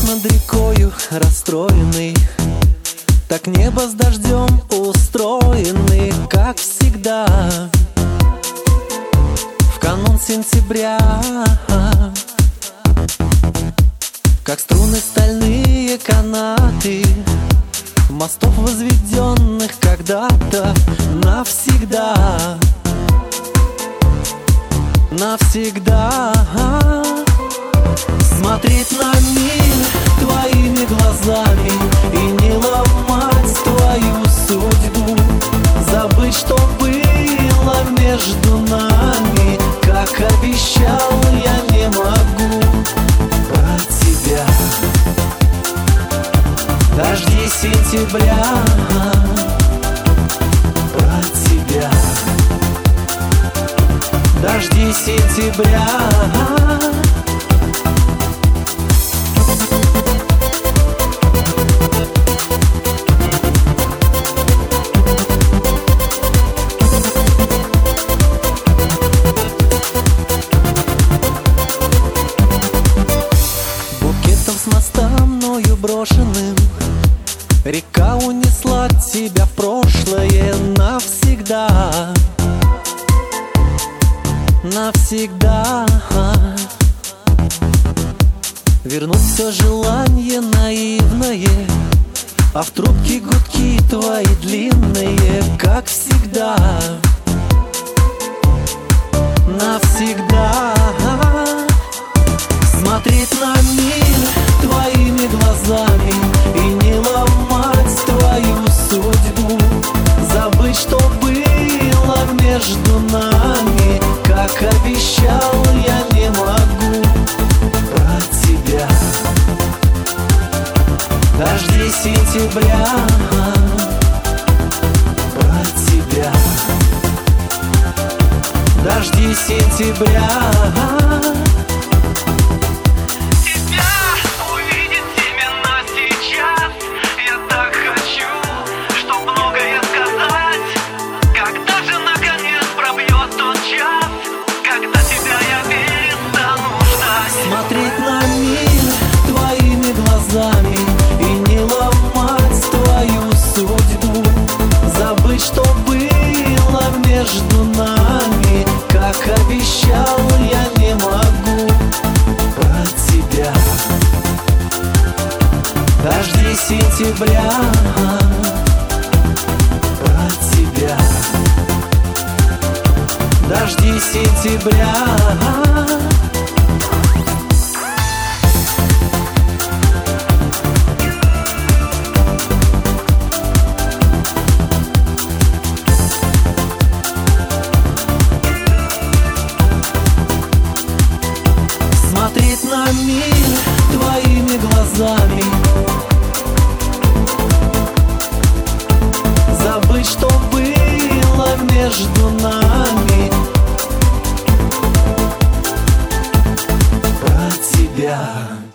над рекою расстроенный, так небо с дождем устроены, как всегда. В канун сентября, как струны стальные канаты мостов, возведенных когда-то навсегда. Навсегда смотреть на мир твоими глазами и не ломать твою судьбу, забыть, что было между нами, как обещал, я не могу. Про тебя дожди сентября, про тебя дожди сентября. Букетом с моста мною брошенным река унесла тебя в прошлое навсегда. Навсегда вернуть все желание наивное, а в трубке гудки твои длинные, как всегда. Навсегда смотреть на мир твоими глазами и не ломать твою судьбу, забыть, что было между нами, как обещал, я не могу. Про тебя дожди сентября, про тебя дожди сентября. Смотреть на мир твоими глазами и не ломать твою судьбу, забыть, что было между нами, как обещал, я не могу. Про тебя дожди сентября, про тебя дожди сентября. Смотреть на мир твоими глазами, забыть, что было между нами. Про тебя